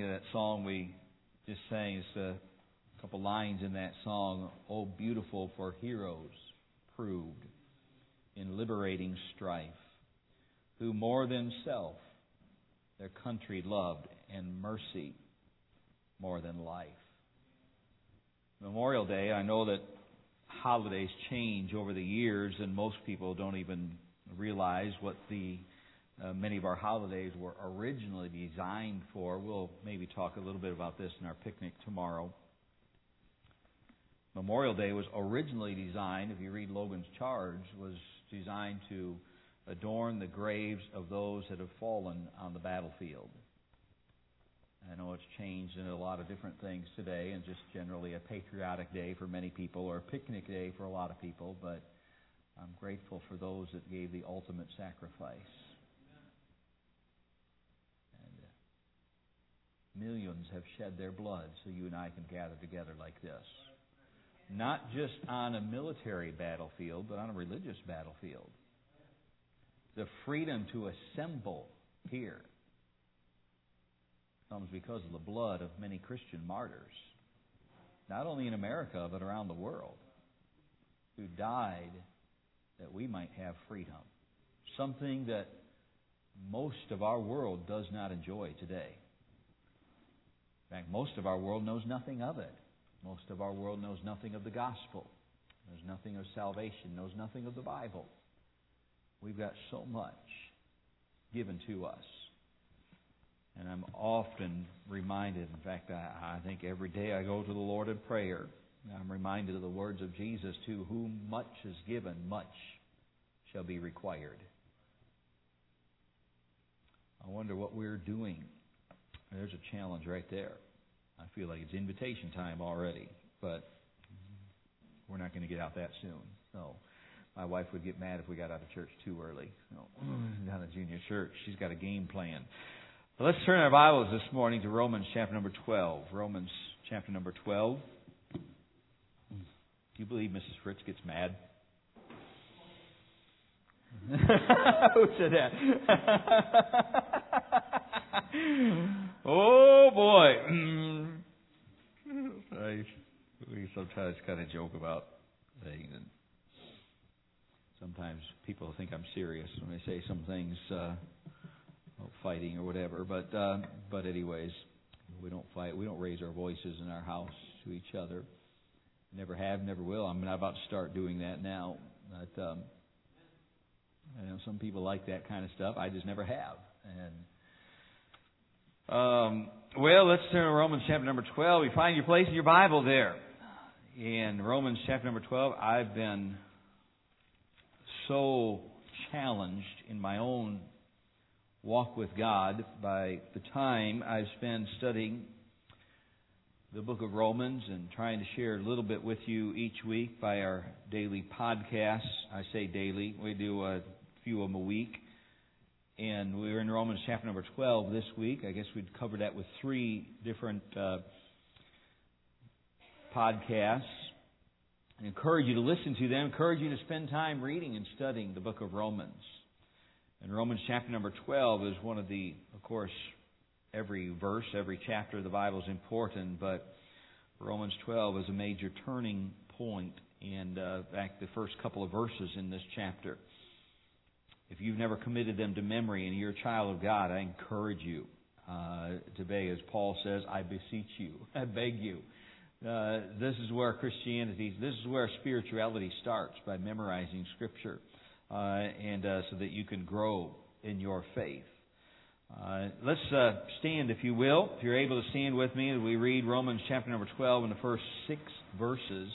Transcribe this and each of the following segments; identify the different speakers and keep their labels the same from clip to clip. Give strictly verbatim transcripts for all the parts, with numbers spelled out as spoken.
Speaker 1: of that song we just sang. It's a couple lines in that song. Oh, beautiful for heroes proved in liberating strife, who more than self their country loved, and mercy more than life. Memorial Day, I know that holidays change over the years, and most people don't even realize what the uh, many of our holidays were originally designed for. We'll maybe talk a little bit about this in our picnic tomorrow. Memorial Day was originally designed, if you read Logan's charge, was designed to adorn the graves of those that have fallen on the battlefield. I know it's changed into a lot of different things today, and just generally a patriotic day for many people, or a picnic day for a lot of people, but I'm grateful for those that gave the ultimate sacrifice. And uh, millions have shed their blood so you and I can gather together like this. Not just on a military battlefield, but on a religious battlefield. The freedom to assemble here comes because of the blood of many Christian martyrs, not only in America, but around the world, who died that we might have freedom. Something that most of our world does not enjoy today. In fact, most of our world knows nothing of it. Most of our world knows nothing of the gospel, knows nothing of salvation, knows nothing of the Bible. We've got so much given to us. And I'm often reminded, in fact, I, I think every day I go to the Lord in prayer, I'm reminded of the words of Jesus, to whom much is given, much shall be required. I wonder what we're doing. There's a challenge right there. I feel like it's invitation time already, but we're not going to get out that soon. So my wife would get mad if we got out of church too early. So, down at junior church, she's got a game plan. Well, let's turn our Bibles this morning to Romans chapter number twelve. Romans chapter number twelve. Do you believe Missus Fritz gets mad? Who said that? Oh boy! I, we sometimes kind of joke about things, and sometimes people think I'm serious when I say some things, uh, about fighting or whatever. But uh, but anyways, we don't fight. We don't raise our voices in our house to each other. Never have, never will. I'm not about to start doing that now. But um, I know some people like that kind of stuff. I just never have. And um, well, let's turn to Romans chapter number twelve. You find your place in your Bible there. In Romans chapter number twelve, I've been so challenged in my own walk with God by the time I've spent studying the book of Romans and trying to share a little bit with you each week by our daily podcasts. I say daily. We do a few of them a week. And we're in Romans chapter number twelve this week. I guess we'd cover that with three different uh, podcasts. I encourage you to listen to them. I encourage you to spend time reading and studying the book of Romans. And Romans chapter number twelve is one of the, of course, every verse, every chapter of the Bible is important, but Romans twelve is a major turning point. And uh, in fact, the first couple of verses in this chapter, if you've never committed them to memory and you're a child of God, I encourage you uh, to beg, as Paul says, I beseech you, I beg you. Uh, this is where Christianity, this is where spirituality starts, by memorizing Scripture, uh, and uh, so that you can grow in your faith. Uh, let's uh, stand, if you will. If you're able to stand with me as we read Romans chapter number twelve in the first six verses.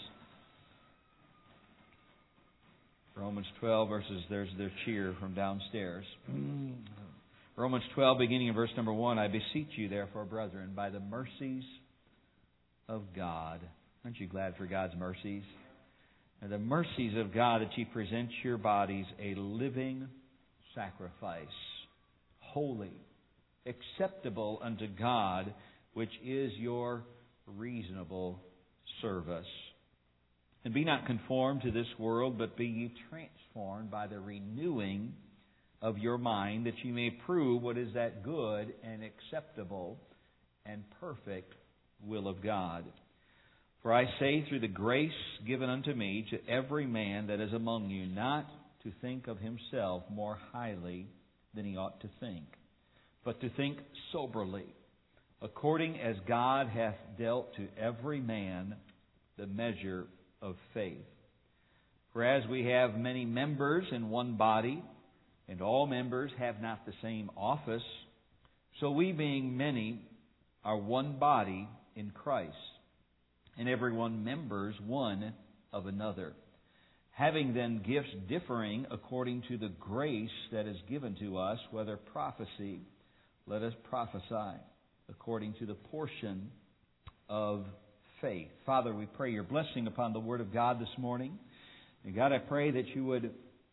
Speaker 1: Romans twelve verses, there's their cheer from downstairs. Romans twelve, beginning in verse number one. I beseech you, therefore, brethren, by the mercies of God. Aren't you glad for God's mercies? And the mercies of God, that ye present your bodies a living sacrifice, holy, acceptable unto God, which is your reasonable service. And be not conformed to this world, but be ye transformed by the renewing of your mind, that ye may prove what is that good and acceptable and perfect will of God. For I say, through the grace given unto me, to every man that is among you, not to think of himself more highly than he ought to think, but to think soberly, according as God hath dealt to every man the measure of faith. For as we have many members in one body, and all members have not the same office, so we, being many, are one body in Christ, and every one members one of another. Having then gifts differing according to the grace that is given to us, whether prophecy, let us prophesy according to the portion of faith. Father, we pray your blessing upon the Word of God this morning. And God, I pray that you would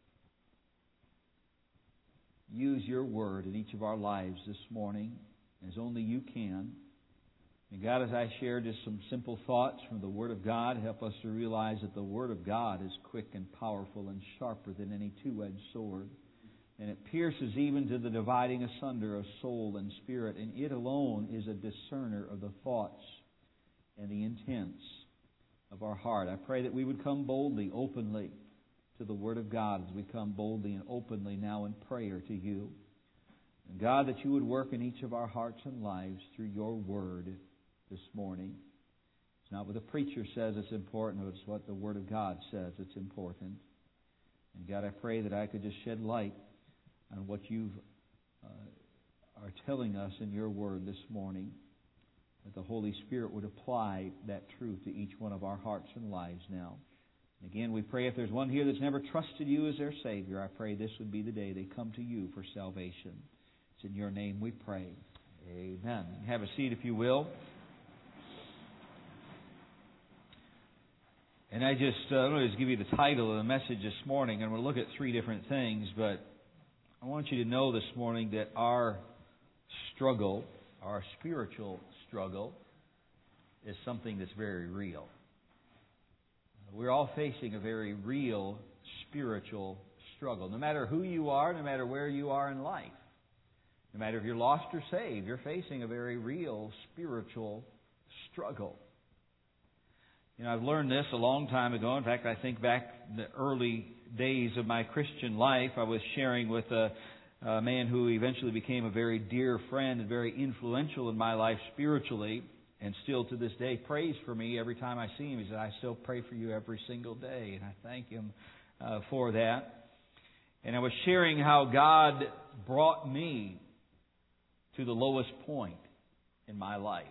Speaker 1: use your Word in each of our lives this morning, as only you can. And God, as I share just some simple thoughts from the Word of God, help us to realize that the Word of God is quick and powerful and sharper than any two-edged sword. And it pierces even to the dividing asunder of soul and spirit. And it alone is a discerner of the thoughts and the intents of our heart. I pray that we would come boldly, openly to the Word of God as we come boldly and openly now in prayer to you. And God, that you would work in each of our hearts and lives through your Word this morning. It's not what the preacher says it's important, but it's what the Word of God says it's important. And God, I pray that I could just shed light on what you uh, are telling us in your Word this morning, that the Holy Spirit would apply that truth to each one of our hearts and lives now. And again, we pray if there's one here that's never trusted you as their Savior, I pray this would be the day they come to you for salvation. It's in your name we pray. Amen. Have a seat if you will. And I just, uh, I'm going to just give you the title of the message this morning, and we'll look at three different things, but I want you to know this morning that our struggle, our spiritual struggle, is something that's very real. We're all facing a very real spiritual struggle. No matter who you are, no matter where you are in life, no matter if you're lost or saved, you're facing a very real spiritual struggle. You know, I've learned this a long time ago. In fact, I think back in the early days of my Christian life, I was sharing with a, a man who eventually became a very dear friend and very influential in my life spiritually, and still to this day prays for me every time I see him. He said, I still pray for you every single day, and I thank him uh, for that. And I was sharing how God brought me to the lowest point in my life,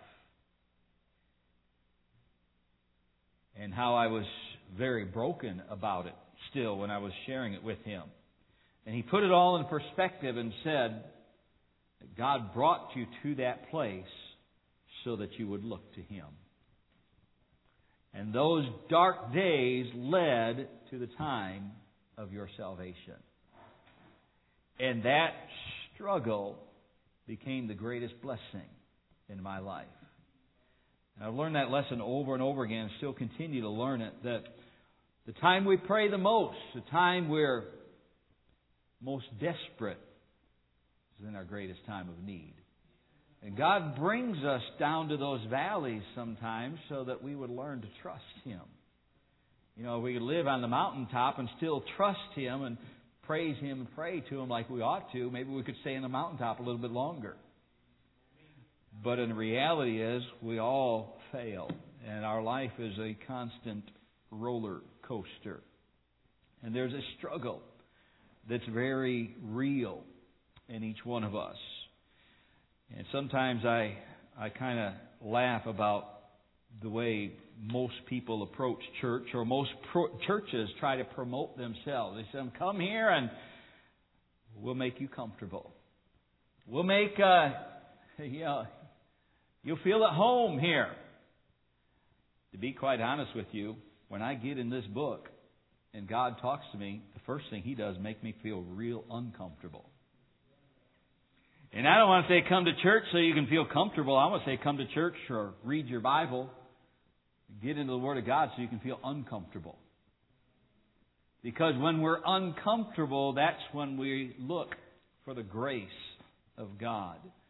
Speaker 1: and how I was very broken about it still when I was sharing it with him. And he put it all in perspective and said that God brought you to that place so that you would look to Him. And those dark days led to the time of your salvation. And that struggle became the greatest blessing in my life. And I've learned that lesson over and over again and still continue to learn it, that the time we pray the most, the time we're most desperate, is in our greatest time of need. And God brings us down to those valleys sometimes so that we would learn to trust Him. You know, we could live on the mountaintop and still trust Him and praise Him and pray to Him like we ought to. Maybe we could stay on the mountaintop a little bit longer. But in reality is, we all fail. And our life is a constant roller coaster. And there's a struggle that's very real in each one of us. And sometimes I I kind of laugh about the way most people approach church, or most pro- churches try to promote themselves. They say, come here and we'll make you comfortable. We'll make, uh, you know, you'll feel at home here. To be quite honest with you, when I get in this book and God talks to me, the first thing He does is make me feel real uncomfortable. And I don't want to say come to church so you can feel comfortable. I want to say come to church or read your Bible. Get into the Word of God so you can feel uncomfortable. Because when we're uncomfortable, that's when we look for the grace of God.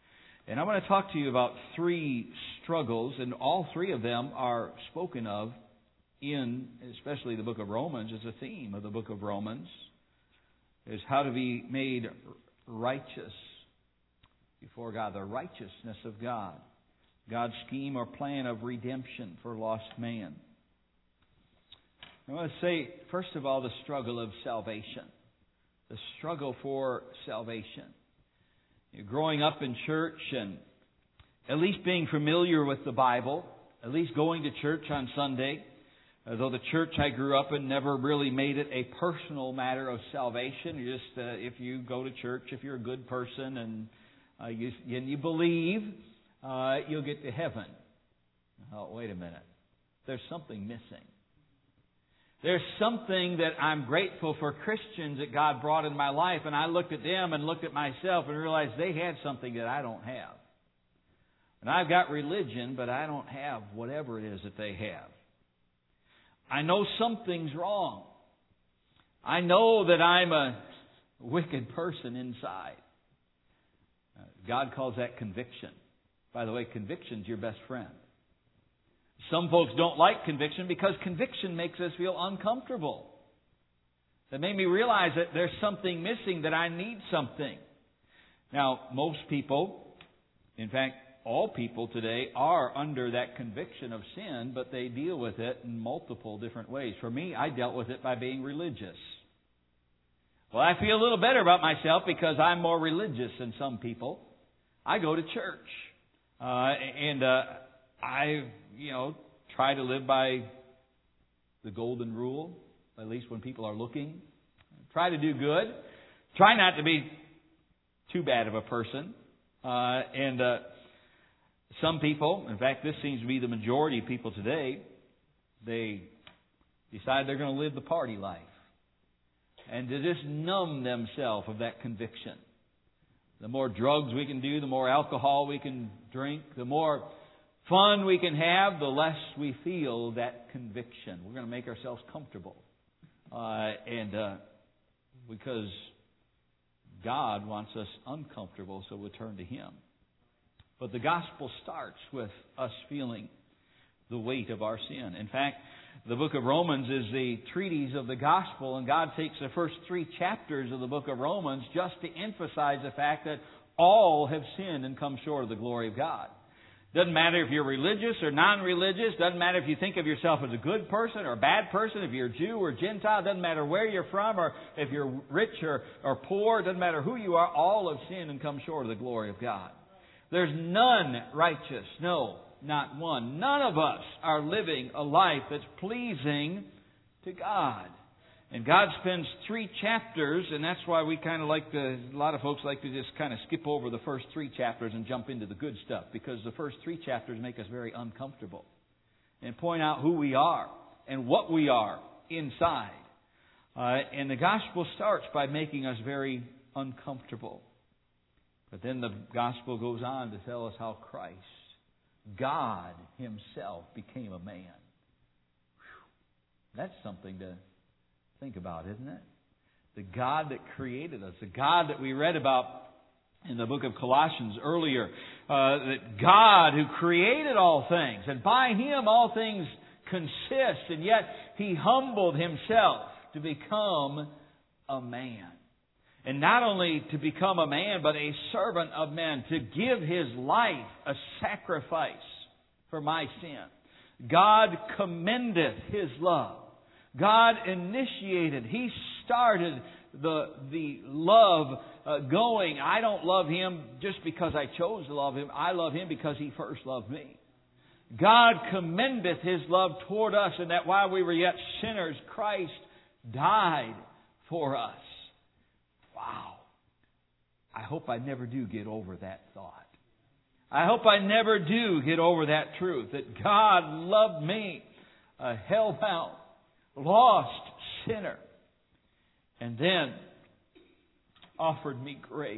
Speaker 1: And I want to talk to you about three struggles, and all three of them are spoken of in, especially the book of Romans, as a theme of the book of Romans, is how to be made righteous before God, the righteousness of God, God's scheme or plan of redemption for lost man. I want to say, first of all, the struggle of salvation, the struggle for salvation. You're growing up in church and at least being familiar with the Bible, at least going to church on Sunday, though the church I grew up in never really made it a personal matter of salvation. You just, uh, if you go to church, if you're a good person and uh, you, and you believe, uh, you'll get to heaven. Oh, wait a minute. There's something missing. There's something that I'm grateful for Christians that God brought in my life, and I looked at them and looked at myself and realized they had something that I don't have. And I've got religion, but I don't have whatever it is that they have. I know something's wrong. I know that I'm a wicked person inside. God calls that conviction. By the way, conviction's your best friend. Some folks don't like conviction because conviction makes us feel uncomfortable. That made me realize that there's something missing, that I need something. Now, most people, in fact, all people today are under that conviction of sin, but they deal with it in multiple different ways. For me, I dealt with it by being religious. Well, I feel a little better about myself because I'm more religious than some people. I go to church. Uh, and uh, I, you know, try to live by the golden rule, at least when people are looking. Try to do good. Try not to be too bad of a person. Uh, and uh, some people, in fact, this seems to be the majority of people today, they decide they're going to live the party life. And to just numb themselves of that conviction. The more drugs we can do, the more alcohol we can drink, the more fun we can have, the less we feel that conviction. We're going to make ourselves comfortable. Uh, and uh, because God wants us uncomfortable, so we'll turn to Him. But the gospel starts with us feeling the weight of our sin. In fact, the book of Romans is the treatise of the gospel, and God takes the first three chapters of the book of Romans just to emphasize the fact that all have sinned and come short of the glory of God. Doesn't matter if you're religious or non-religious. Doesn't matter if you think of yourself as a good person or a bad person. If you're Jew or Gentile. Doesn't matter where you're from or if you're rich or, or poor. Doesn't matter who you are. All have sinned and come short of the glory of God. There's none righteous. No, not one. None of us are living a life that's pleasing to God. And God spends three chapters, and that's why we kind of like to, a lot of folks like to just kind of skip over the first three chapters and jump into the good stuff, because the first three chapters make us very uncomfortable and point out who we are and what we are inside. Uh, and the gospel starts by making us very uncomfortable. But then the gospel goes on to tell us how Christ, God Himself, became a man. Whew. That's something to think about, isn't it? The God that created us, the God that we read about in the book of Colossians earlier, uh, that God who created all things, and by Him all things consist, and yet He humbled Himself to become a man. And not only to become a man, but a servant of men, to give His life a sacrifice for my sin. God commendeth His love. God initiated. He started the, the love uh, going. I don't love Him just because I chose to love Him. I love Him because He first loved me. God commendeth His love toward us, and that while we were yet sinners, Christ died for us. Wow. I hope I never do get over that thought. I hope I never do get over that truth, that God loved me, a hell-bound, lost sinner, and then offered me grace.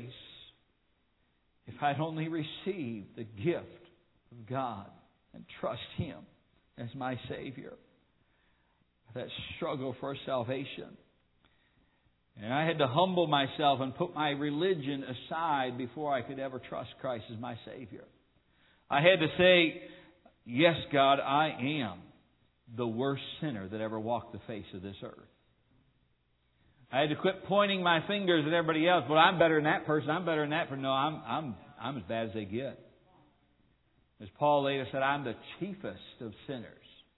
Speaker 1: If I'd only received the gift of God and trust Him as my Savior. That struggle for salvation. And I had to humble myself and put my religion aside before I could ever trust Christ as my Savior. I had to say, yes, God, I am the worst sinner that ever walked the face of this earth. I had to quit pointing my fingers at everybody else. Well, I'm better than that person. I'm better than that person. No, I'm I'm I'm as bad as they get. As Paul later said, I'm the chiefest of sinners.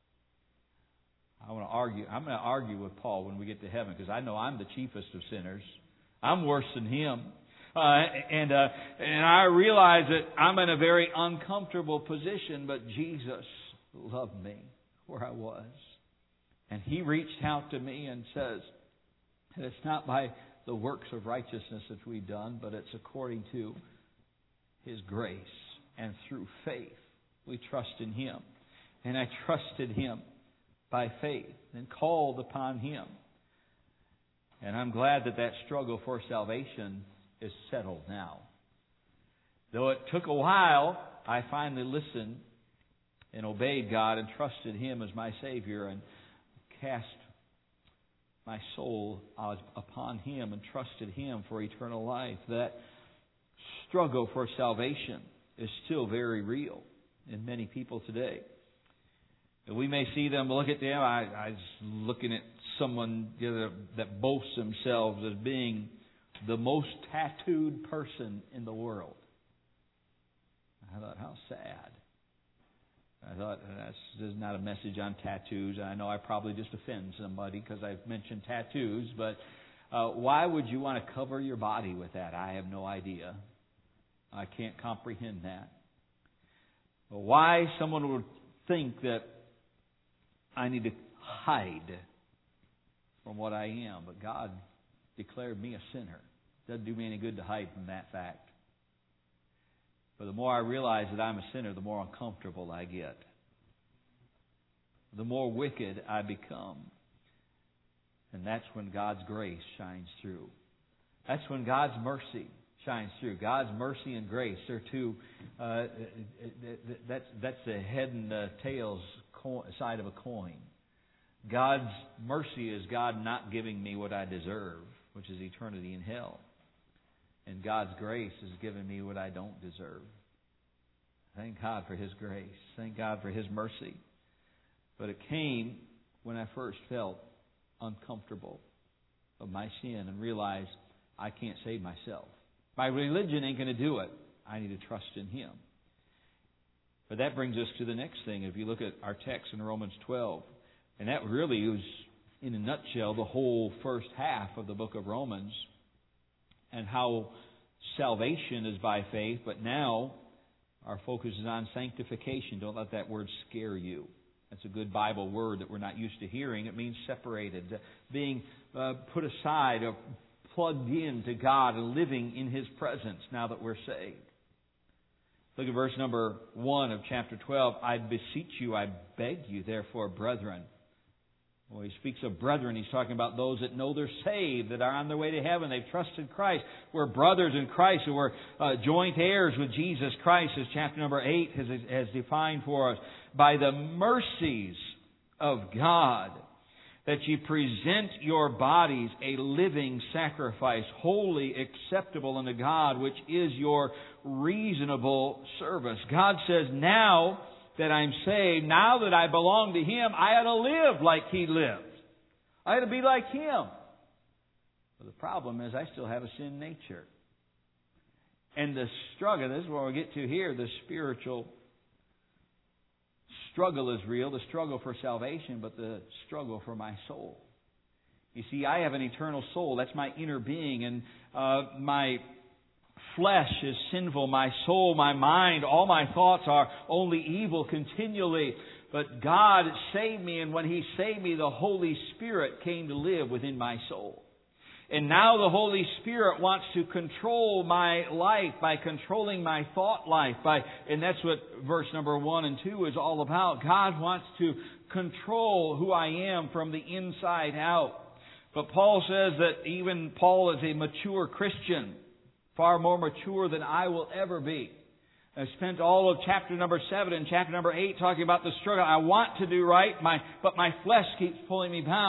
Speaker 1: I want to argue. I'm going to argue with Paul when we get to heaven because I know I'm the chiefest of sinners. I'm worse than him. Uh, and uh, and I realize that I'm in a very uncomfortable position, but Jesus loved me where I was. And He reached out to me and says, and it's not by the works of righteousness that we've done, but it's according to His grace. And through faith, we trust in Him. And I trusted Him by faith and called upon Him. And I'm glad that that struggle for salvation is settled now. Though it took a while, I finally listened and obeyed God and trusted Him as my Savior and cast my soul upon Him and trusted Him for eternal life. That struggle for salvation is still very real in many people today. And we may see them, look at them. I, I was looking at someone you know, that boasts themselves as being the most tattooed person in the world. I thought, how sad. I thought, that's, this is not a message on tattoos. And I know I probably just offend somebody because I've mentioned tattoos. But uh, why would you want to cover your body with that? I have no idea. I can't comprehend that. But why someone would think that I need to hide from what I am. But God declared me a sinner. It doesn't do me any good to hide from that fact. But the more I realize that I'm a sinner, the more uncomfortable I get. The more wicked I become. And that's when God's grace shines through. That's when God's mercy shines through. God's mercy and grace are two, uh, that's, that's the head and the tails side of a coin. God's mercy is God not giving me what I deserve, which is eternity in hell. And God's grace is giving me what I don't deserve. Thank God for His grace. Thank God for His mercy. But it came when I first felt uncomfortable of my sin and realized I can't save myself. My religion ain't going to do it. I need to trust in Him. But that brings us to the next thing. If you look at our text in Romans twelve, and that really is, in a nutshell, the whole first half of the book of Romans, and how salvation is by faith, but now our focus is on sanctification. Don't let that word scare you. That's a good Bible word that we're not used to hearing. It means separated, being uh, put aside, or plugged in to God and living in His presence now that we're saved. Look at verse number one of chapter twelve. I beseech you, I beg you, therefore, brethren. Well, he speaks of brethren. He's talking about those that know they're saved, that are on their way to heaven. They've trusted Christ. We're brothers in Christ, who are uh, joint heirs with Jesus Christ, as chapter number eight has, has defined for us. By the mercies of God, that ye present your bodies a living sacrifice, wholly acceptable unto God, which is your reasonable service. God says, now that I'm saved, now that I belong to Him, I ought to live like He lived. I ought to be like Him. But the problem is I still have a sin nature. And the struggle, this is what we get to here, the spiritual struggle is real, the struggle for salvation, but the struggle for my soul. You see, I have an eternal soul. That's my inner being. And uh, my flesh is sinful. My soul, my mind, all my thoughts are only evil continually. But God saved me, and when He saved me, the Holy Spirit came to live within my soul. And now the Holy Spirit wants to control my life by controlling my thought life. By, and that's what verse number one and two is all about. God wants to control who I am from the inside out. But Paul says that even Paul is a mature Christian, far more mature than I will ever be. I spent all of chapter number seven and chapter number eight talking about the struggle. I want to do right, my, but my flesh keeps pulling me down.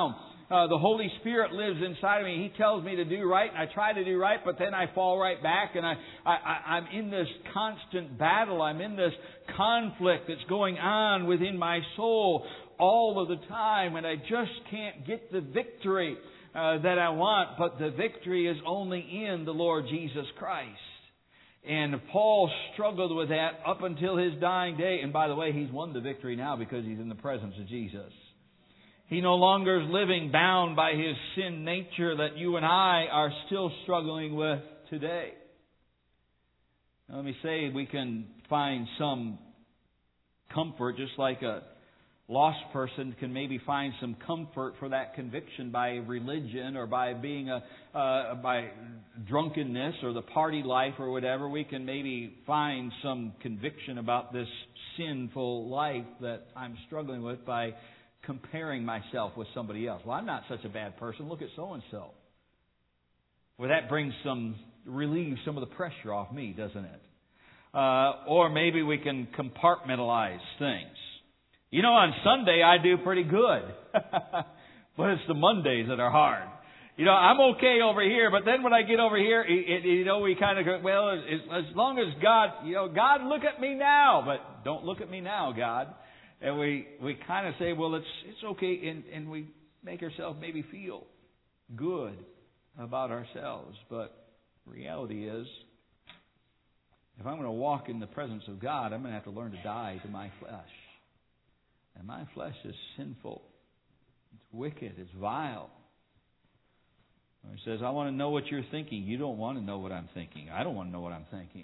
Speaker 1: uh, the Holy Spirit lives inside of me. He tells me to do right, and I try to do right, but then I fall right back, and I, I, I, I'm in this constant battle. I'm in this conflict that's going on within my soul all of the time, and I just can't get the victory uh, that I want. But the victory is only in the Lord Jesus Christ. And Paul struggled with that up until his dying day. And by the way, he's won the victory now because he's in the presence of Jesus. He no longer is living bound by his sin nature that you and I are still struggling with today. Now, let me say we can find some comfort, just like a lost person can maybe find some comfort for that conviction by religion or by being a uh, by drunkenness or the party life or whatever. We can maybe find some conviction about this sinful life that I'm struggling with by comparing myself with somebody else. Well, I'm not such a bad person. Look at so and so. Well, that brings some relieves some of the pressure off me, doesn't it? Uh, or maybe we can compartmentalize things. You know, on Sunday I do pretty good. But it's the Mondays that are hard. You know, I'm okay over here, but then when I get over here, it, it, you know, we kind of go, well, as, as long as God, you know, God, look at me now. But don't look at me now, God. And we, we kind of say, well, it's it's okay. And, and we make ourselves maybe feel good about ourselves. But reality is, if I'm going to walk in the presence of God, I'm going to have to learn to die to my flesh. And my flesh is sinful. It's wicked. It's vile. He says, I want to know what you're thinking. You don't want to know what I'm thinking. I don't want to know what I'm thinking.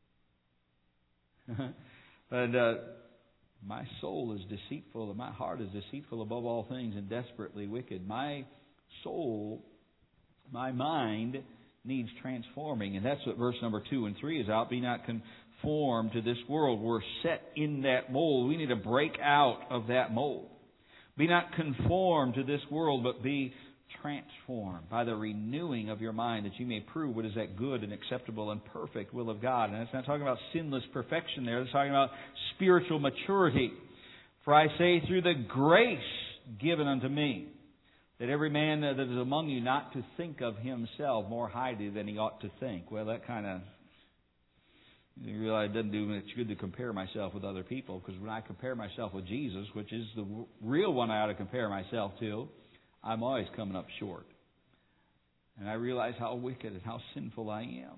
Speaker 1: But uh, my soul is deceitful, and my heart is deceitful above all things and desperately wicked. My soul, my mind needs transforming. And that's what verse number two and three is out. Be not conformed to this world. We're set in that mold. We need to break out of that mold. Be not conformed to this world, but be transformed by the renewing of your mind, that you may prove what is that good and acceptable and perfect will of God. And it's not talking about sinless perfection there. It's talking about spiritual maturity. For I say, through the grace given unto me, that every man that is among you not to think of himself more highly than he ought to think. Well, that kind of, you realize it doesn't do much good to compare myself with other people, because when I compare myself with Jesus, which is the real one I ought to compare myself to, I'm always coming up short. And I realize how wicked and how sinful I am.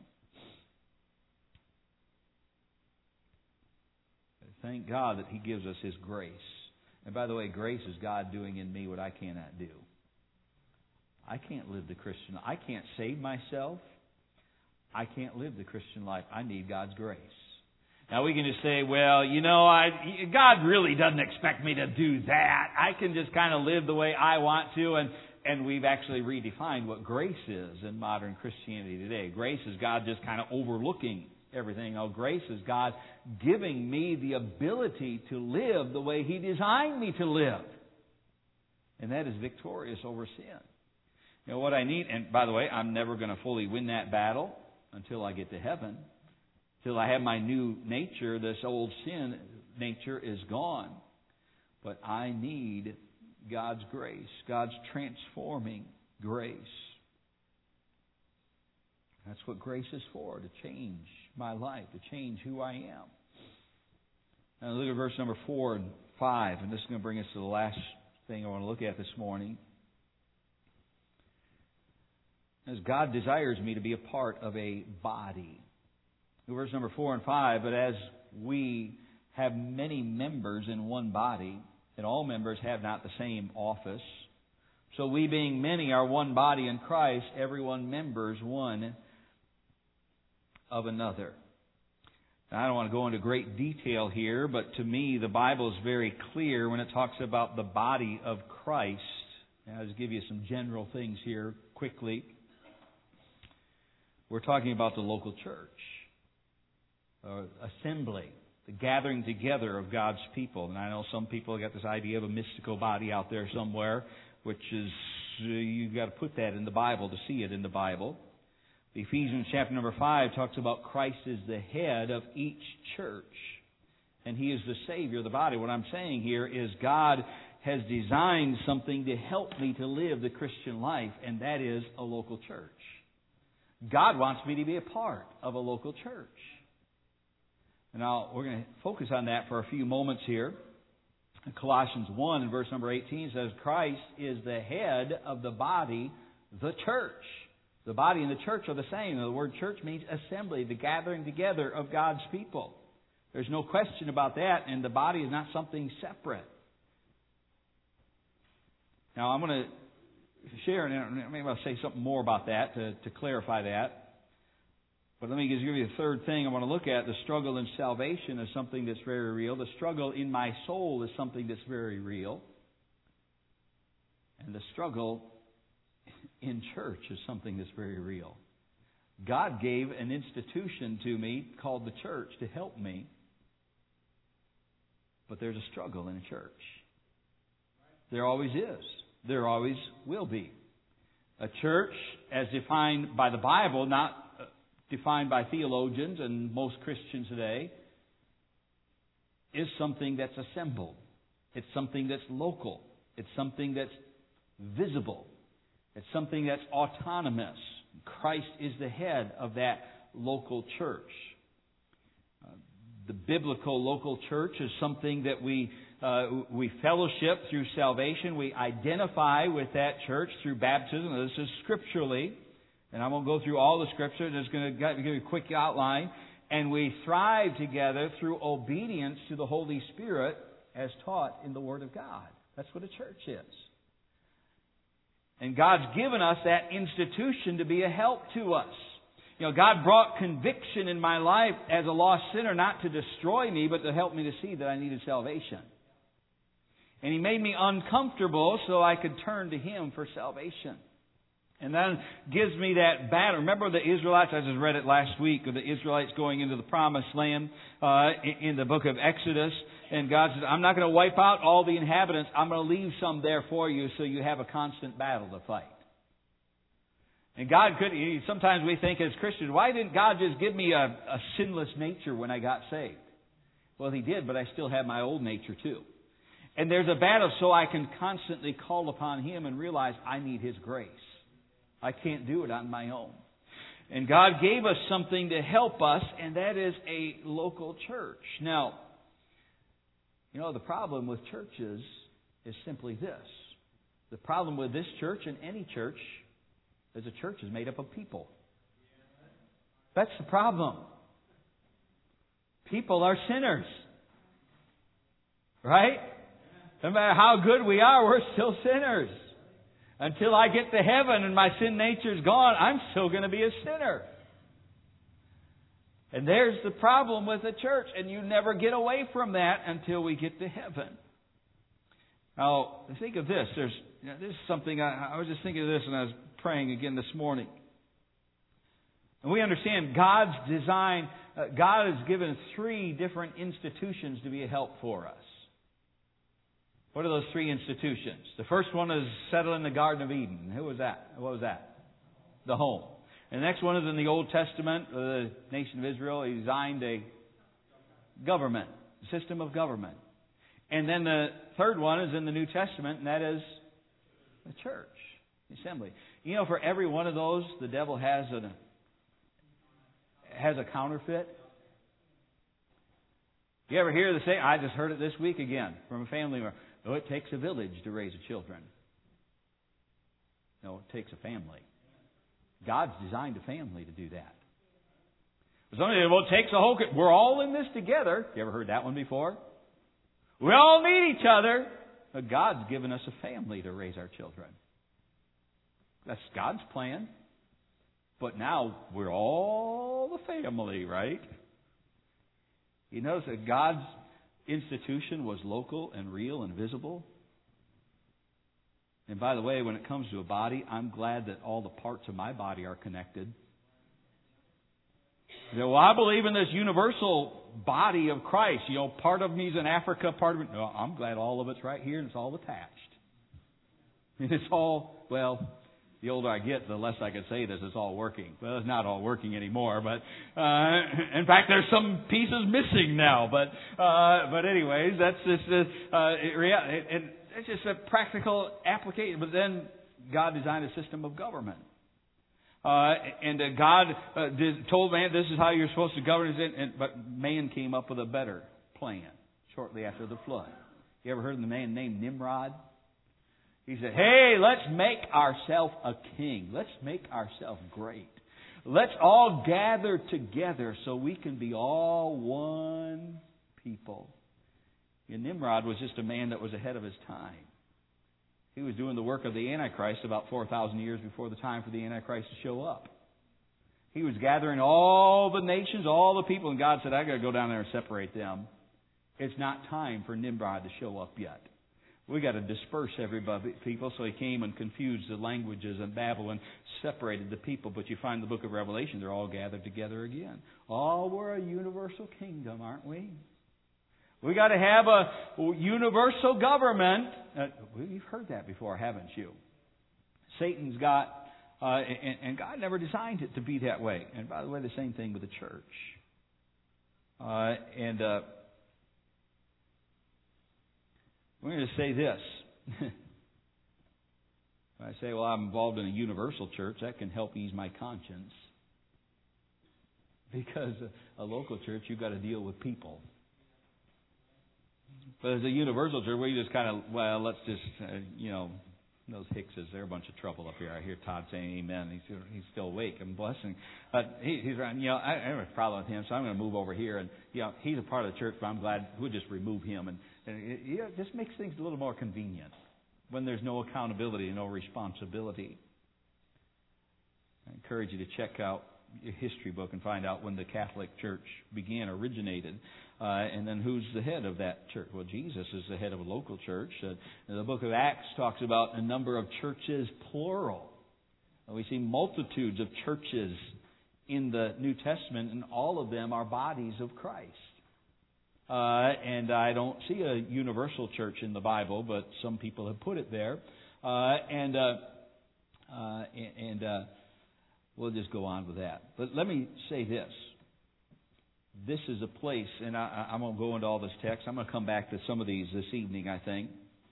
Speaker 1: Thank God that He gives us His grace. And by the way, grace is God doing in me what I cannot do. I can't live the Christian life. I can't save myself. I can't live the Christian life. I need God's grace. Now we can just say, well, you know, I, God really doesn't expect me to do that. I can just kind of live the way I want to. And, and we've actually redefined what grace is in modern Christianity today. Grace is God just kind of overlooking everything. Oh, grace is God giving me the ability to live the way He designed me to live. And that is victorious over sin. You know what I need, and by the way, I'm never going to fully win that battle until I get to heaven. Till I have my new nature, this old sin nature is gone. But I need God's grace, God's transforming grace. That's what grace is for, to change my life, to change who I am. Now look at verse number four and five, and this is going to bring us to the last thing I want to look at this morning. As God desires me to be a part of a body. Verse number four and five, but as we have many members in one body, and all members have not the same office, so we being many are one body in Christ, everyone members one of another. Now, I don't want to go into great detail here, but to me the Bible is very clear when it talks about the body of Christ. And I'll just give you some general things here quickly. We're talking about the local church. Uh, assembly, the gathering together of God's people. And I know some people have got this idea of a mystical body out there somewhere, which is, uh, you've got to put that in the Bible to see it in the Bible. Ephesians chapter number five talks about Christ is the head of each church. And He is the Savior of the body. What I'm saying here is God has designed something to help me to live the Christian life, and that is a local church. God wants me to be a part of a local church. And now we're going to focus on that for a few moments here. Colossians one and verse number eighteen says, Christ is the head of the body, the church. The body and the church are the same. The word church means assembly, the gathering together of God's people. There's no question about that, and the body is not something separate. Now, I'm going to share, and maybe I'll say something more about that to, to clarify that. But let me just give you the third thing I want to look at. The struggle in salvation is something that's very real. The struggle in my soul is something that's very real. And the struggle in church is something that's very real. God gave an institution to me called the church to help me. But there's a struggle in a church. There always is. There always will be. A church, as defined by the Bible, not defined by theologians and most Christians today, is something that's assembled. It's something that's local. It's something that's visible. It's something that's autonomous. Christ is the head of that local church. Uh, the biblical local church is something that we uh, we fellowship through salvation. We identify with that church through baptism. This is scripturally. And I won't go through all the scripture. I'm just going to give you a quick outline. And we thrive together through obedience to the Holy Spirit as taught in the Word of God. That's what a church is. And God's given us that institution to be a help to us. You know, God brought conviction in my life as a lost sinner, not to destroy me, but to help me to see that I needed salvation. And He made me uncomfortable so I could turn to Him for salvation. And that gives me that battle. Remember the Israelites, I just read it last week, of the Israelites going into the promised land uh, in the book of Exodus. And God says, I'm not going to wipe out all the inhabitants. I'm going to leave some there for you so you have a constant battle to fight. And God could, sometimes we think as Christians, why didn't God just give me a, a sinless nature when I got saved? Well, He did, but I still have my old nature too. And there's a battle so I can constantly call upon Him and realize I need His grace. I can't do it on my own. And God gave us something to help us, and that is a local church. Now, you know, the problem with churches is simply this. The problem with this church and any church is a church is made up of people. That's the problem. People are sinners. Right? No matter how good we are, we're still sinners. Until I get to heaven and my sin nature's gone, I'm still going to be a sinner. And there's the problem with the church. And you never get away from that until we get to heaven. Now, think of this. There's, you know, this is something, I, I was just thinking of this when I was praying again this morning. And we understand God's design, uh, God has given three different institutions to be a help for us. What are those three institutions? The first one is settled in the Garden of Eden. Who was that? What was that? The home. And the next one is in the Old Testament, the nation of Israel. He designed a government, a system of government. And then the third one is in the New Testament, and that is the church, the assembly. You know, for every one of those, the devil has a has a counterfeit. You ever hear the saying? I just heard it this week again from a family member. Oh, it takes a village to raise a children. No, it takes a family. God's designed a family to do that. Somebody says, well, it takes a whole... We're all in this together. You ever heard that one before? We all need each other. But God's given us a family to raise our children. That's God's plan. But now we're all the family, right? You notice that God's institution was local and real and visible. And by the way, when it comes to a body, I'm glad that all the parts of my body are connected. You know, well, I believe in this universal body of Christ. You know, part of me is in Africa, part of it... No, I'm glad all of it's right here and it's all attached. And it's all, well... The older I get, the less I can say this. It's all working. Well, it's not all working anymore, but uh, in fact, there's some pieces missing now. But uh, but anyways, that's just uh, uh, and it's just a practical application. But then God designed a system of government. Uh, and uh, God uh, did, told man, this is how you're supposed to govern it. And, but man came up with a better plan shortly after the flood. You ever heard of the man named Nimrod? He said, hey, let's make ourselves a king. Let's make ourselves great. Let's all gather together so we can be all one people. And Nimrod was just a man that was ahead of his time. He was doing the work of the Antichrist about four thousand years before the time for the Antichrist to show up. He was gathering all the nations, all the people, and God said, I've got to go down there and separate them. It's not time for Nimrod to show up yet. We got to disperse everybody, people. So he came and confused the languages and Babylon, separated the people. But you find in the book of Revelation, they're all gathered together again. Oh, we're a universal kingdom, aren't we? We got to have a universal government. Uh, you've heard that before, haven't you? Satan's got, uh, and, and God never designed it to be that way. And by the way, the same thing with the church. Uh, and uh, we're going to say this. When I say, well, I'm involved in a universal church, that can help ease my conscience. Because a, a local church, you've got to deal with people. But as a universal church, we just kind of, well, let's just, uh, you know, those Hickses, they're a bunch of trouble up here. I hear Todd saying amen. He's, he's still awake. I'm blessing. But he, he's around, you know, I, I have a problem with him, so I'm going to move over here. And, you know, he's a part of the church, but I'm glad we'll just remove him. And, and it, you know, it just makes things a little more convenient when there's no accountability and no responsibility. I encourage you to check out your history book and find out when the Catholic Church began, originated. Uh, and then who's the head of that church? Well, Jesus is the head of a local church. Uh, the book of Acts talks about a number of churches, plural. And we see multitudes of churches in the New Testament, and all of them are bodies of Christ. Uh, and I don't see a universal church in the Bible, but some people have put it there. Uh, and uh, uh, and uh, we'll just go on with that. But let me say this. This is a place, and I, I'm going to go into all this text. I'm going to come back to some of these this evening, I think.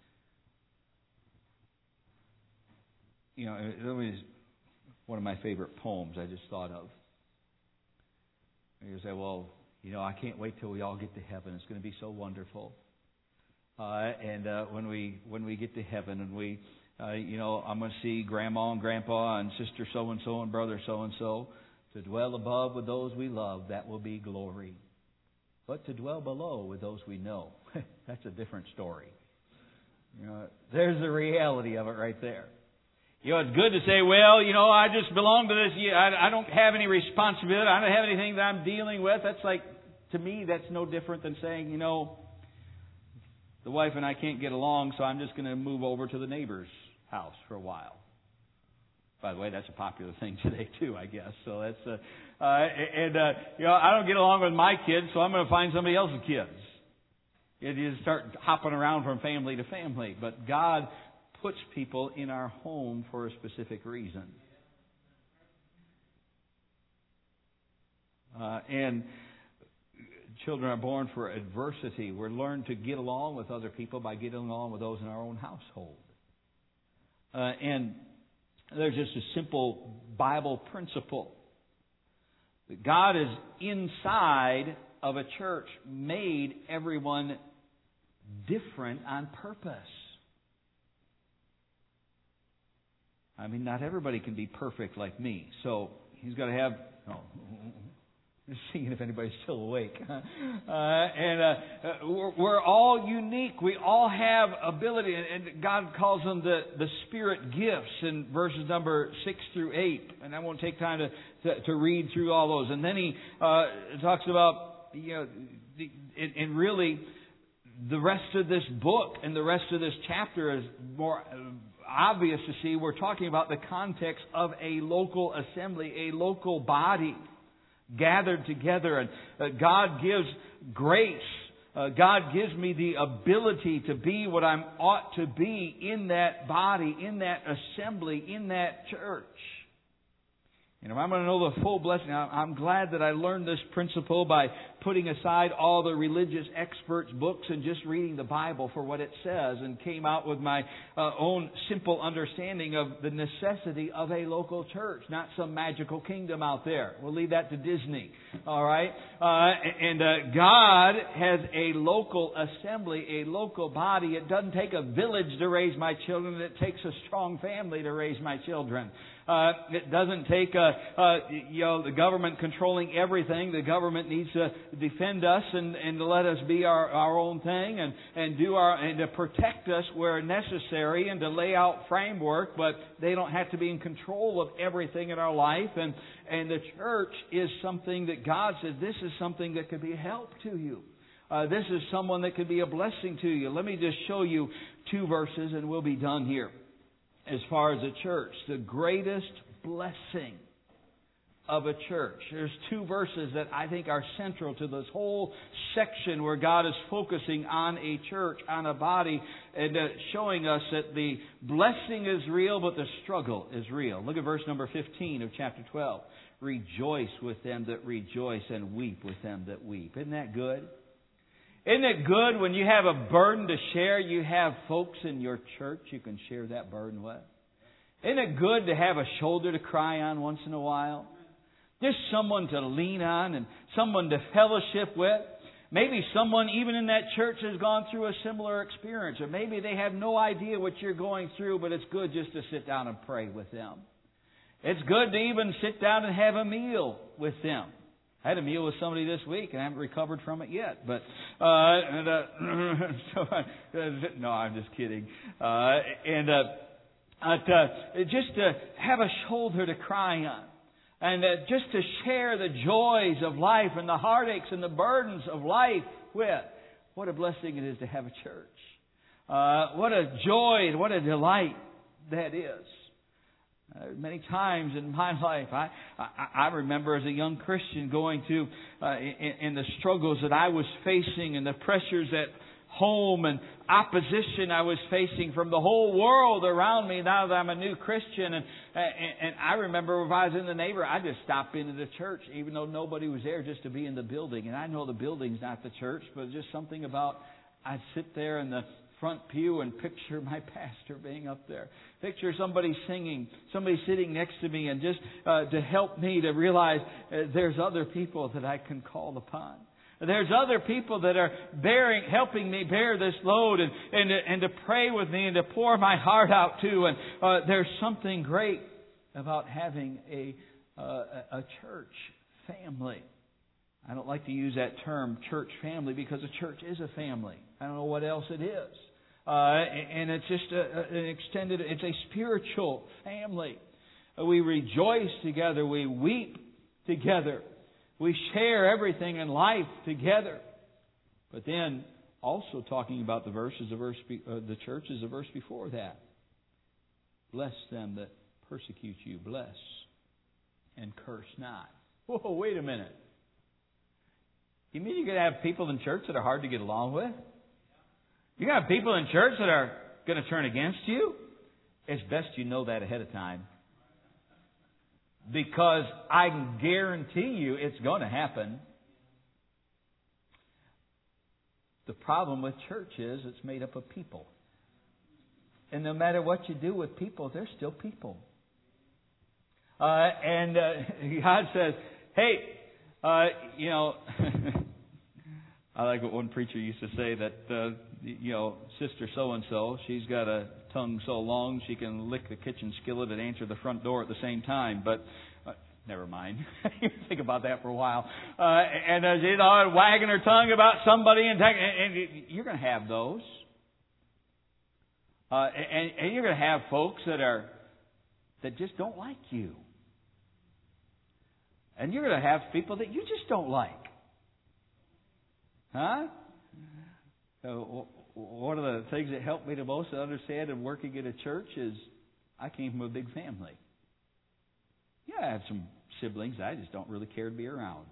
Speaker 1: You know, it was one of my favorite poems I just thought of. You say, well, you know, I can't wait till we all get to heaven. It's going to be so wonderful. Uh, and uh, when we when we get to heaven, and we, uh, you know, I'm going to see Grandma and Grandpa and Sister so and so and Brother so and so. To dwell above with those we love, that will be glory. But to dwell below with those we know, that's a different story. You know, there's the reality of it right there. You know, it's good to say, well, you know, I just belong to this. I, I don't have any responsibility. I don't have anything that I'm dealing with. That's like, to me, that's no different than saying, you know, the wife and I can't get along, so I'm just going to move over to the neighbor's house for a while. By the way, that's a popular thing today too, I guess. So that's uh, uh and uh, you know, I don't get along with my kids, so I'm going to find somebody else's kids. You just start hopping around from family to family. But God puts people in our home for a specific reason. Uh, and children are born for adversity. We're learned to get along with other people by getting along with those in our own household. Uh, and There's just a simple Bible principle. That God is inside of a church, made everyone different on purpose. I mean, not everybody can be perfect like me. So He's got to have... Oh, just seeing if anybody's still awake. Uh, and uh, we're, we're all unique. We all have ability. And, and God calls them the, the Spirit gifts in verses number six through eight. And I won't take time to, to, to read through all those. And then He uh, talks about, you know, the, and, and really the rest of this book and the rest of this chapter is more obvious to see. We're talking about the context of a local assembly, a local body. Gathered together, and uh, God gives grace. Uh, God gives me the ability to be what I ought to be in that body, in that assembly, in that church. And if I'm going to know the full blessing, I'm glad that I learned this principle by putting aside all the religious experts' books and just reading the Bible for what it says, and came out with my uh, own simple understanding of the necessity of a local church, not some magical kingdom out there. We'll leave that to Disney. All right? Uh, and uh, God has a local assembly, a local body. It doesn't take a village to raise my children. It takes a strong family to raise my children. Uh, it doesn't take uh, uh, you know the government controlling everything. The government needs to defend us and, and to let us be our, our own thing and, and do our and to protect us where necessary and to lay out framework. But they don't have to be in control of everything in our life. And and the church is something that God says this is something that could be a help to you. Uh, this is someone that could be a blessing to you. Let me just show you two verses and we'll be done here. As far as a church, the greatest blessing of a church. There's two verses that I think are central to this whole section where God is focusing on a church, on a body, and uh, showing us that the blessing is real, but the struggle is real. Look at verse number fifteen of chapter twelve. Rejoice with them that rejoice and weep with them that weep. Isn't that good? Isn't it good when you have a burden to share, you have folks in your church you can share that burden with? Isn't it good to have a shoulder to cry on once in a while? Just someone to lean on and someone to fellowship with. Maybe someone even in that church has gone through a similar experience. Or maybe they have no idea what you're going through, but it's good just to sit down and pray with them. It's good to even sit down and have a meal with them. I had a meal with somebody this week, and I haven't recovered from it yet. But uh, and, uh, so I, no, I'm just kidding. Uh, and uh, uh, just to have a shoulder to cry on, and uh, just to share the joys of life and the heartaches and the burdens of life with. What a blessing it is to have a church. Uh, what a joy and what a delight that is. Uh, many times in my life, I, I I remember as a young Christian going to uh, in, in the struggles that I was facing and the pressures at home and opposition I was facing from the whole world around me. Now that I'm a new Christian, and and, and I remember if I was in the neighborhood, I just stopped into the church, even though nobody was there, just to be in the building. And I know the building's not the church, but just something about I'd sit there in the front pew and picture my pastor being up there. Picture somebody singing, somebody sitting next to me, and just uh, to help me to realize uh, there's other people that I can call upon. There's other people that are bearing, helping me bear this load and, and, and to pray with me and to pour my heart out to. And uh, there's something great about having a, uh, a church family. I don't like to use that term, church family, because a church is a family. I don't know what else it is. Uh, and it's just a, an extended, it's a spiritual family. We rejoice together. We weep together. We share everything in life together. But then, also talking about the verses, the verse, uh, the church is a verse before that. Bless them that persecute you. Bless and curse not. Whoa, wait a minute. You mean you're going to have people in church that are hard to get along with? You got people in church that are going to turn against you? It's best you know that ahead of time. Because I can guarantee you it's going to happen. The problem with church is it's made up of people. And no matter what you do with people, they're still people. Uh, and uh, God says, hey, uh, you know... I like what one preacher used to say that, uh, you know, sister so-and-so, she's got a tongue so long she can lick the kitchen skillet and answer the front door at the same time. But uh, never mind. Think about that for a while. Uh, and, uh, you know, wagging her tongue about somebody, and, and, and you're going to have those. Uh, and, and you're going to have folks that are that just don't like you. And you're going to have people that you just don't like. Huh? So one of the things that helped me the most to understand in working in a church is I came from a big family. Yeah, I have some siblings I just don't really care to be around.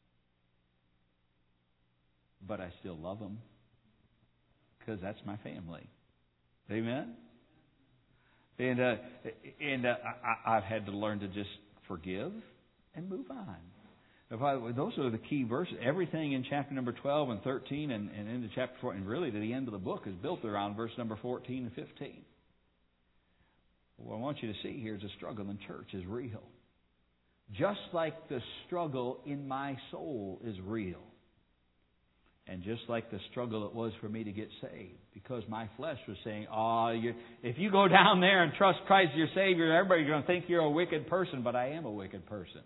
Speaker 1: But I still love them because that's my family. Amen? And uh, and uh, I, I've had to learn to just forgive and move on. If I, those are the key verses. Everything in chapter number twelve and thirteen and, and into chapter four, and really to the end of the book, is built around verse number fourteen and fifteen. What I want you to see here is the struggle in church is real. Just like the struggle in my soul is real. And just like the struggle it was for me to get saved. Because my flesh was saying, oh, you, if you go down there and trust Christ as your Savior, everybody's going to think you're a wicked person. But I am a wicked person.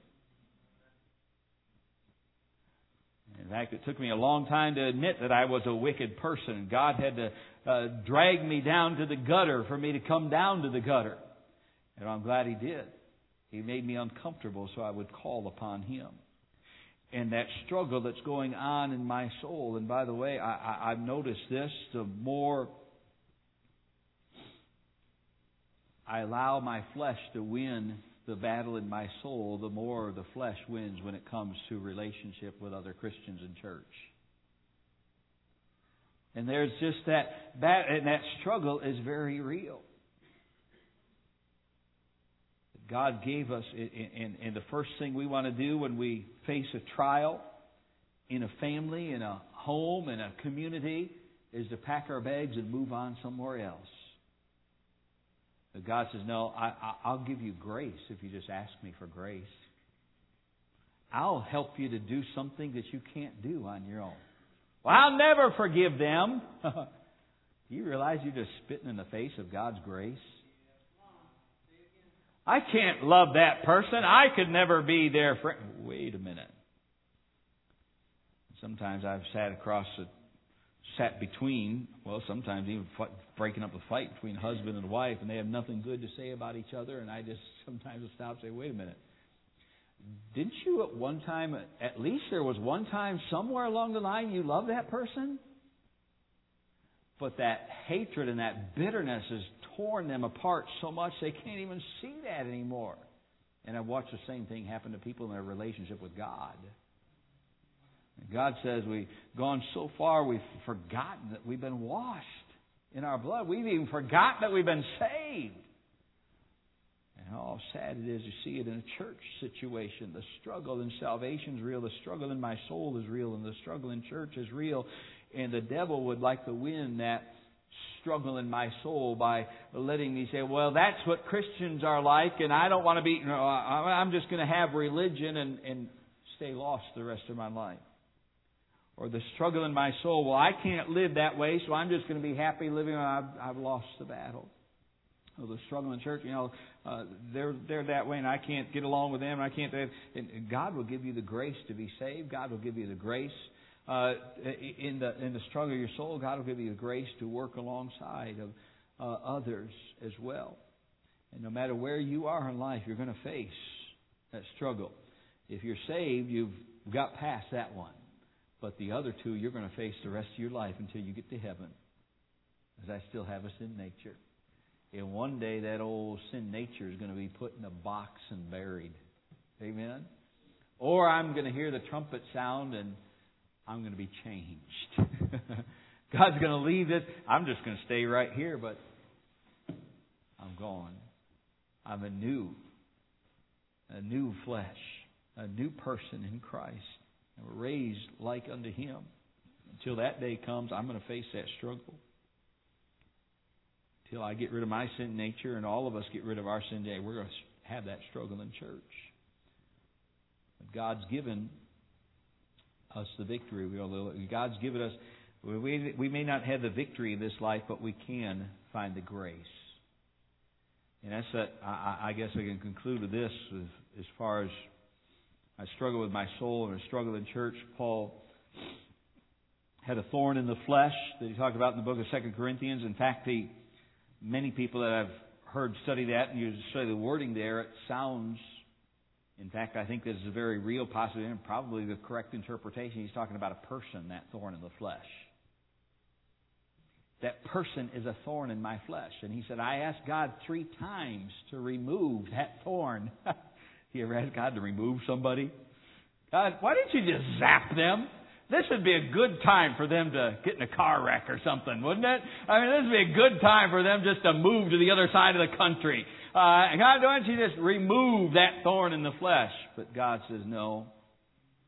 Speaker 1: In fact, it took me a long time to admit that I was a wicked person. God had to uh, drag me down to the gutter for me to come down to the gutter. And I'm glad He did. He made me uncomfortable so I would call upon Him. And that struggle that's going on in my soul, and by the way, I, I, I've noticed this, the more I allow my flesh to win the battle in my soul, the more the flesh wins when it comes to relationship with other Christians in church. And there's just that, that and that struggle is very real. God gave us, and, and the first thing we want to do when we face a trial in a family, in a home, in a community, is to pack our bags and move on somewhere else. But God says, no, I, I, I'll give you grace if you just ask me for grace. I'll help you to do something that you can't do on your own. Well, I'll never forgive them. Do you realize you're just spitting in the face of God's grace? I can't love that person. I could never be their friend. Wait a minute. Sometimes I've sat across, a, sat between, well, sometimes even f- breaking up a fight between husband and wife, and they have nothing good to say about each other, and I just sometimes stop and say, wait a minute. Didn't you at one time, at least there was one time somewhere along the line you loved that person? But that hatred and that bitterness has torn them apart so much they can't even see that anymore. And I've watched the same thing happen to people in their relationship with God. And God says we've gone so far we've forgotten that we've been washed in our blood. We've even forgotten that we've been saved. And how sad it is to see it in a church situation. The struggle in salvation is real. The struggle in my soul is real. And the struggle in church is real. And the devil would like to win that struggle in my soul by letting me say, well, that's what Christians are like, and I don't want to be, you know, I'm just going to have religion and, and stay lost the rest of my life. Or the struggle in my soul, well, I can't live that way, so I'm just going to be happy living, I've, I've lost the battle. Or the struggle in church, you know, uh, they're they're that way, and I can't get along with them, and I can't. And God will give you the grace to be saved. God will give you the grace. Uh, in the in the struggle of your soul, God will give you the grace to work alongside of uh, others as well. And no matter where you are in life, you're going to face that struggle. If you're saved, you've got past that one. But the other two, you're going to face the rest of your life until you get to heaven. Because I still have a sin nature. And one day that old sin nature is going to be put in a box and buried. Amen? Or I'm going to hear the trumpet sound and I'm going to be changed. God's going to leave this. I'm just going to stay right here, but I'm gone. I'm a new, a new flesh, a new person in Christ. I'm raised like unto Him. Until that day comes, I'm going to face that struggle. Until I get rid of my sin nature and all of us get rid of our sin nature, we're going to have that struggle in church. But God's given us the victory. God's given us, we, we may not have the victory in this life, but we can find the grace. And that's that, I, I guess I can conclude with this as, as far as I struggle with my soul and I struggle in church. Paul had a thorn in the flesh that he talked about in the book of Second Corinthians. In fact, the many people that I've heard study that and you study the wording there, it sounds, in fact, I think this is a very real possibility and probably the correct interpretation. He's talking about a person, that thorn in the flesh. That person is a thorn in my flesh. And he said, I asked God three times to remove that thorn. You ever asked God to remove somebody? God, why didn't you just zap them? This would be a good time for them to get in a car wreck or something, wouldn't it? I mean, this would be a good time for them just to move to the other side of the country. Uh, God, why don't you just remove that thorn in the flesh? But God says, no,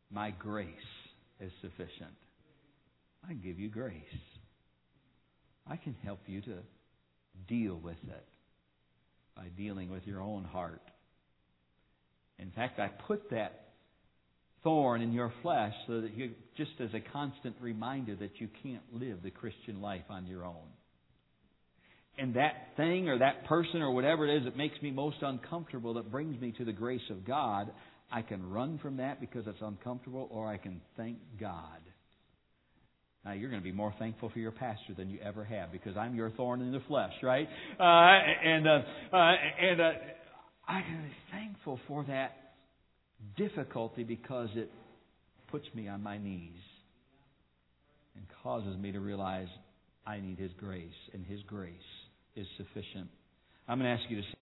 Speaker 1: My grace is sufficient. I can give you grace. I can help you to deal with it by dealing with your own heart. In fact, I put that thorn in your flesh so that you, just as a constant reminder that you can't live the Christian life on your own. And that thing or that person or whatever it is that makes me most uncomfortable, that brings me to the grace of God, I can run from that because it's uncomfortable, or I can thank God. Now, you're going to be more thankful for your pastor than you ever have, because I'm your thorn in the flesh, right? Uh, and uh, uh, and uh, I can be thankful for that difficulty because it puts me on my knees and causes me to realize I need His grace, and His grace is sufficient. I'm going to ask you to